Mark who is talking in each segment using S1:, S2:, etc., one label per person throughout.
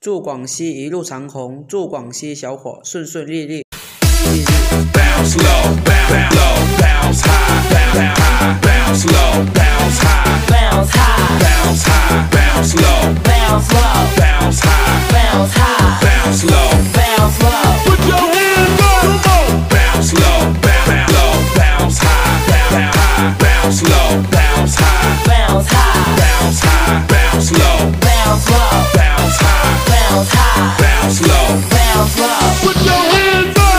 S1: 祝广西一路长虹，祝广西小伙顺顺利利。
S2: Bounce low, bounce low, bounce high, bounce low, bounce high, bounce high, bounce low, bounce high, bounce low, put your hands up, bounce low, bounce low, bounce high, bounce low, bounce high, bounce high, bounce low, bounce high, bounce low, put your hands up.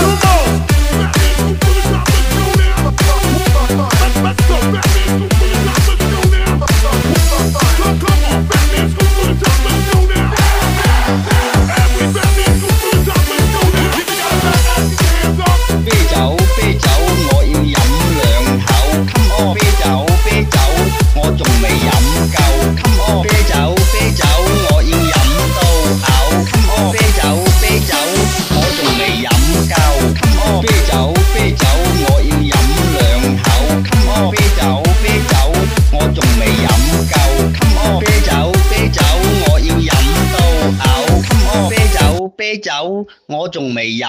S3: 啤酒，我仲未飲